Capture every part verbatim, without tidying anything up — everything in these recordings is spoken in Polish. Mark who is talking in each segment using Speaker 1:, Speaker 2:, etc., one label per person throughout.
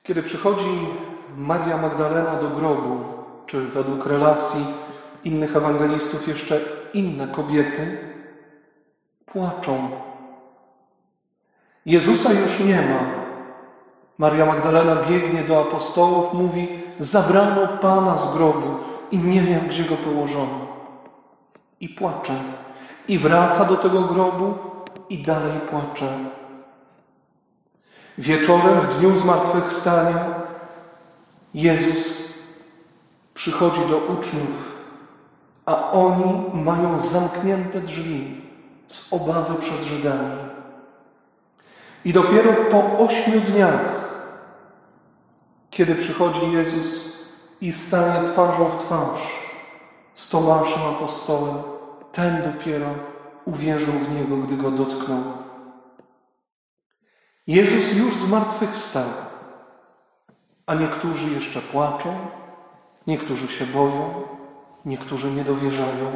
Speaker 1: Kiedy przychodzi Maria Magdalena do grobu, czy według relacji innych ewangelistów jeszcze inne kobiety, płaczą. Jezusa już nie ma. Maria Magdalena biegnie do apostołów, mówi: zabrano Pana z grobu i nie wiem, gdzie go położono. I płacze. I wraca do tego grobu i dalej płacze. Wieczorem, w dniu zmartwychwstania, Jezus przychodzi do uczniów, a oni mają zamknięte drzwi z obawy przed Żydami. I dopiero po ośmiu dniach, kiedy przychodzi Jezus i staje twarzą w twarz z Tomaszem apostołem, ten dopiero uwierzył w Niego, gdy Go dotknął. Jezus już zmartwychwstał, a niektórzy jeszcze płaczą, niektórzy się boją, niektórzy nie dowierzają.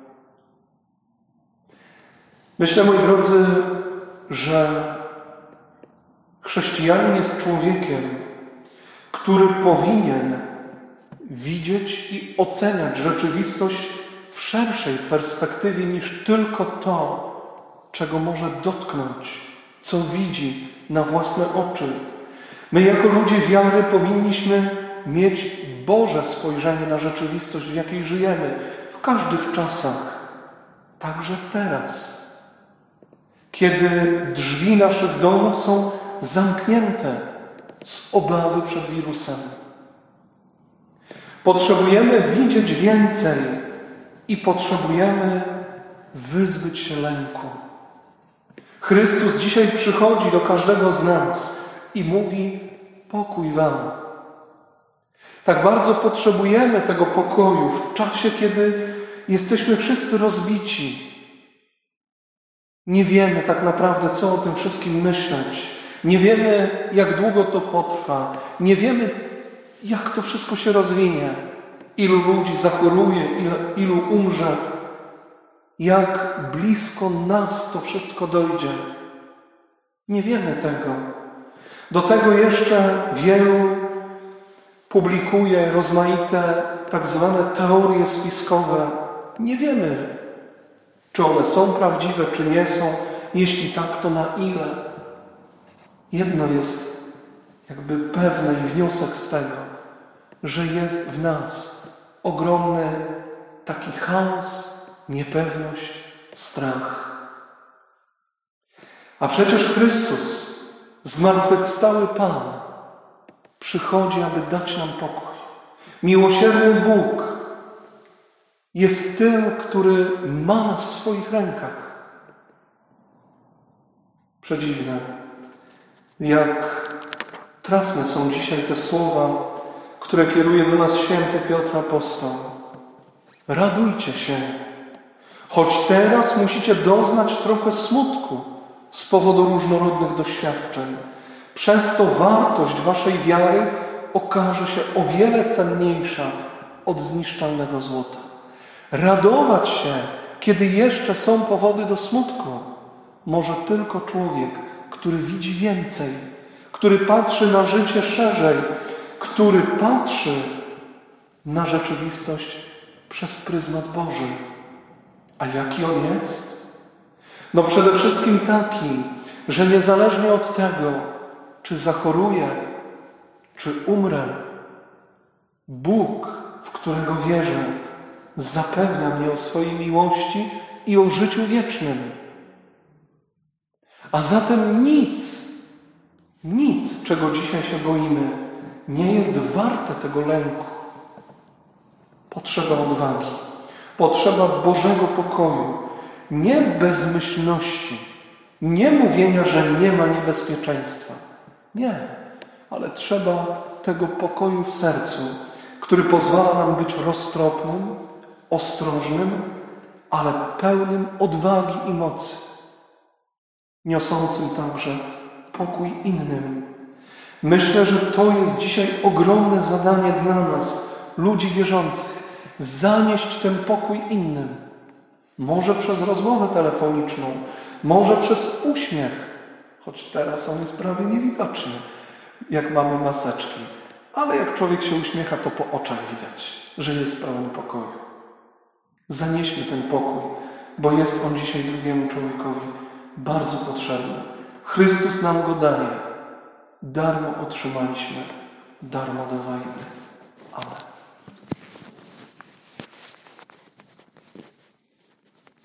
Speaker 1: Myślę, moi drodzy, że chrześcijanin jest człowiekiem, który powinien widzieć i oceniać rzeczywistość w szerszej perspektywie niż tylko to, czego może dotknąć, co widzi na własne oczy. My jako ludzie wiary powinniśmy mieć Boże spojrzenie na rzeczywistość, w jakiej żyjemy, w każdych czasach, także teraz, kiedy drzwi naszych domów są zamknięte z obawy przed wirusem. Potrzebujemy widzieć więcej i potrzebujemy wyzbyć się lęku. Chrystus dzisiaj przychodzi do każdego z nas i mówi: pokój wam. Tak bardzo potrzebujemy tego pokoju w czasie, kiedy jesteśmy wszyscy rozbici. Nie wiemy tak naprawdę, co o tym wszystkim myśleć. Nie wiemy, jak długo to potrwa. Nie wiemy, jak to wszystko się rozwinie. Ilu ludzi zachoruje, ilu, ilu umrze. Jak blisko nas to wszystko dojdzie. Nie wiemy tego. Do tego jeszcze wielu publikuje rozmaite tak zwane teorie spiskowe. Nie wiemy, czy one są prawdziwe, czy nie są. Jeśli tak, to na ile? Jedno jest jakby pewne i wniosek z tego, że jest w nas ogromny taki chaos, niepewność, strach. A przecież Chrystus, zmartwychwstały Pan, przychodzi, aby dać nam pokój. Miłosierny Bóg jest tym, który ma nas w swoich rękach. Przedziwne, jak trafne są dzisiaj te słowa, które kieruje do nas święty Piotr Apostoł. Radujcie się, choć teraz musicie doznać trochę smutku z powodu różnorodnych doświadczeń. Przez to wartość waszej wiary okaże się o wiele cenniejsza od zniszczalnego złota. Radować się, kiedy jeszcze są powody do smutku, może tylko człowiek, który widzi więcej, który patrzy na życie szerzej, który patrzy na rzeczywistość przez pryzmat Boży. A jaki on jest? No przede wszystkim taki, że niezależnie od tego, czy zachoruję, czy umrę, Bóg, w którego wierzę, zapewnia mnie o swojej miłości i o życiu wiecznym. A zatem nic, nic, czego dzisiaj się boimy, nie jest warte tego lęku. Potrzeba odwagi, potrzeba Bożego pokoju, nie bezmyślności, nie mówienia, że nie ma niebezpieczeństwa. Nie, ale trzeba tego pokoju w sercu, który pozwala nam być roztropnym, ostrożnym, ale pełnym odwagi i mocy, niosącym także pokój innym. Myślę, że to jest dzisiaj ogromne zadanie dla nas, ludzi wierzących, zanieść ten pokój innym. Może przez rozmowę telefoniczną, może przez uśmiech, choć teraz on jest prawie niewidoczny, jak mamy maseczki. Ale jak człowiek się uśmiecha, to po oczach widać, że jest pełen pokoju. Zanieśmy ten pokój, bo jest on dzisiaj drugiemu człowiekowi bardzo potrzebny. Chrystus nam go daje. Darmo otrzymaliśmy, darmo dawajmy. Amen.